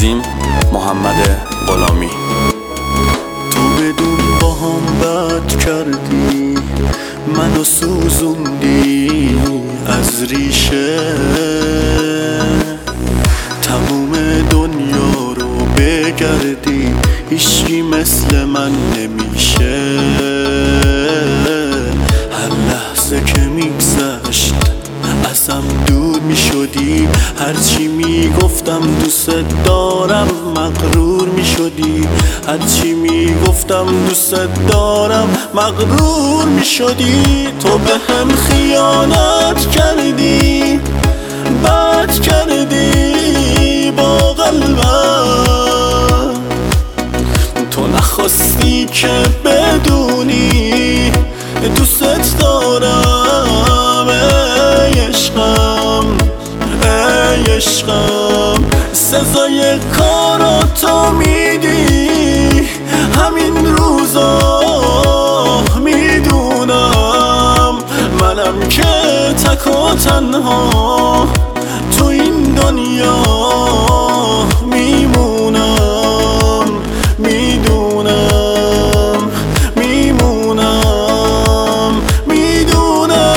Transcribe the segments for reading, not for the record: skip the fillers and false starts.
تنظیم محمد غلامی. تو بدون باهام بد کردی، منو سوزوندی از ریشه، تموم دنیا رو بگردی هیچی مثل من نمیشه. هر لحظه که میگذشت ازم دور میشدی، هرچی میگفتم دوست دارم مغرور میشدی، هرچی میگفتم دوست دارم مغرور میشدی. تو به هم خیانت کردی، بد کردی با قلبم، تو نخواستی که بدونی دوست دارم. ای عشقم، ای عشقم، سزای کاراتو میدی همین روزا میدونم. منم که تک و تنها تو این دنیا میمونم، میدونم، میمونم، میدونم.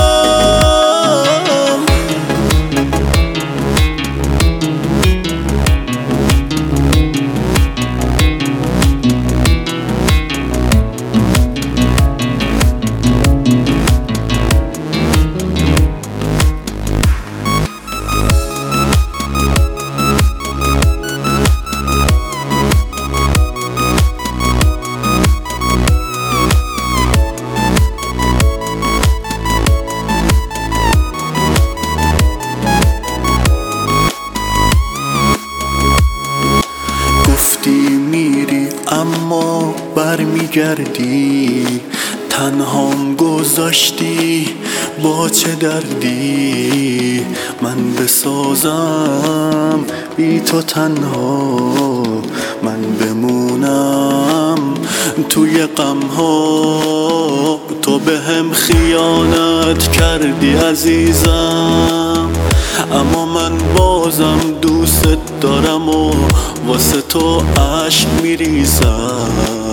میری اما برمیگردی، تنهام گذاشتی با چه دردی. من بسازم بی تو تنها، من بمونم توی غمها. تو به هم خیانت کردی عزیزم، اما من بازم دوست دارم و واسه تو عشق میریزم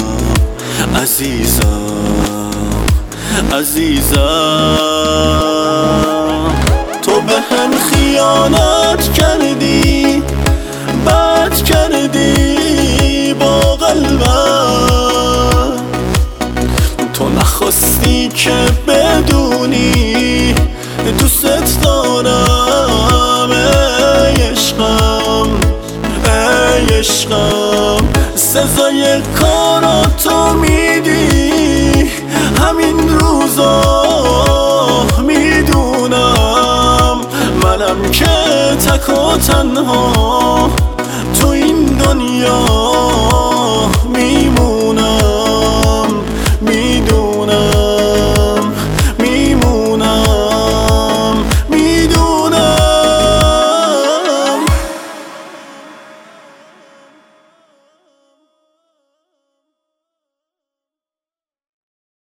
عزیزم، عزیزم. تو به هم خیانت کردی، بد کردی با قلبم، تو نخواستی که بدونی دوست دارم. ای عشقم، ای عشقم، سزای کاراتو میدی همین روزا میدونم. منم که تک و تنها تو این دنیا